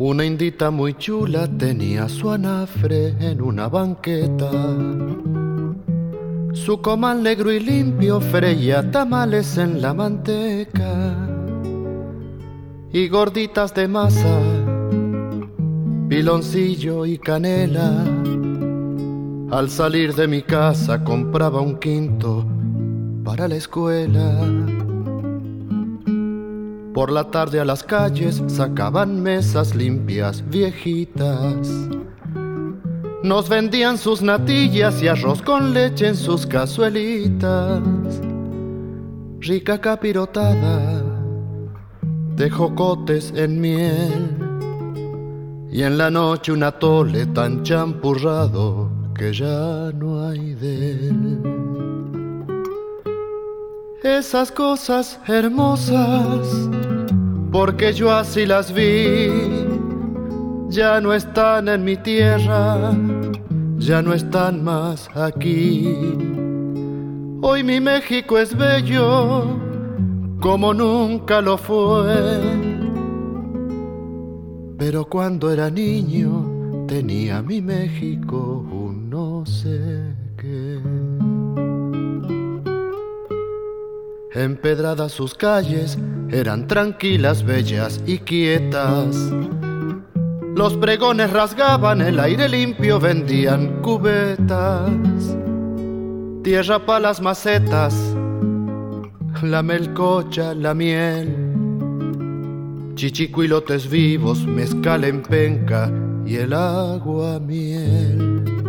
Una indita muy chula tenía su anafre en una banqueta. Su comal negro y limpio freía tamales en la manteca. Y gorditas de masa, piloncillo y canela. Al salir de mi casa compraba un quinto para la escuela. Por la tarde a las calles sacaban mesas limpias, viejitas. Nos vendían sus natillas y arroz con leche en sus cazuelitas. Rica capirotada de jocotes en miel. Y en la noche un atole tan champurrado que ya no hay de él. Esas cosas hermosas, porque yo así las vi, ya no están en mi tierra, ya no están más aquí. Hoy mi México es bello, como nunca lo fue. Pero cuando era niño tenía mi México un no sé qué. Empedradas sus calles eran tranquilas, bellas y quietas. Los pregones rasgaban el aire limpio, vendían cubetas. Tierra pa' las macetas, la melcocha, la miel. Chichicuilotes vivos, mezcal en penca y el agua miel.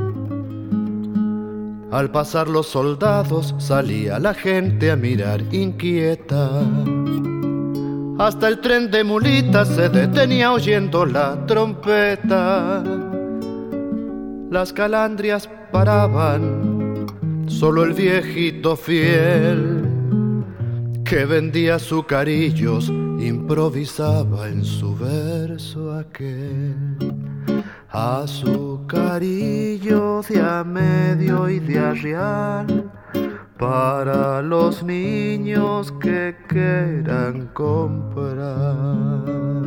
Al pasar los soldados salía la gente a mirar inquieta. Hasta el tren de mulitas se detenía oyendo la trompeta. Las calandrias paraban, solo el viejito fiel que vendía azucarillos improvisaba en su verso aquel. Azucarillos de a medio y de a real para los niños que quieran comprar.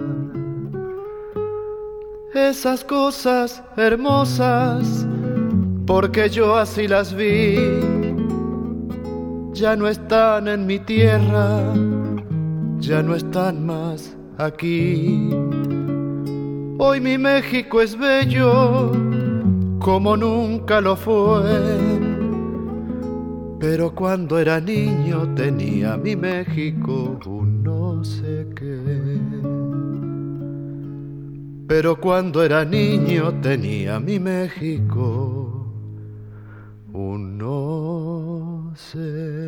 Esas cosas hermosas, porque yo así las vi, ya no están en mi tierra, ya no están más aquí. Hoy mi México es bello, como nunca lo fue. Pero cuando era niño tenía mi México un no sé qué. Pero cuando era niño tenía mi México un no sé